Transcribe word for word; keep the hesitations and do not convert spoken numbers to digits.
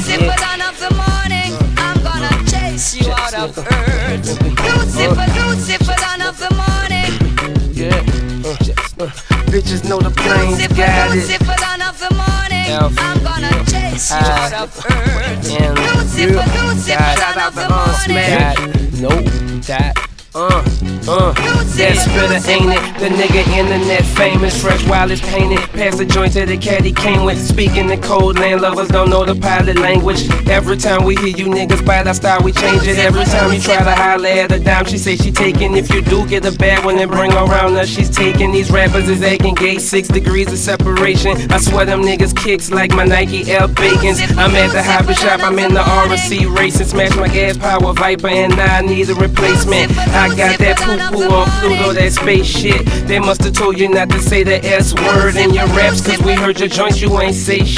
Lucifer, dawn of the morning, I'm gonna chase you out of earth. Lucifer, Lucifer, dawn of the morning. Yeah, uh, uh, bitches know the planes Lucifer, got it. Lucifer, dawn of the morning, F I'm gonna chase you out of earth. And Lucifer, Lucifer, dawn of the morning. Nope, that. Uh, uh, that spitter ain't it? The nigga internet famous, fresh while it's painted. Pass the joint to the cat he came with. Speaking the code, land lovers don't know the pilot language. Every time we hear you niggas bite our style, we change it. Every time you try to holler at a dime, she say she taking. If you do get a bad one, then bring her around her, she's taking. These rappers is acting gay, six degrees of separation. I swear them niggas kicks like my Nike Air Bacons. I'm at the hobby shop, I'm in the R and C racing. Smash my gas power Viper and now I need a replacement. I got that poo-poo on Pluto, that space shit. They must've told you not to say the S word in your raps, cause we heard your joints, you ain't say shit.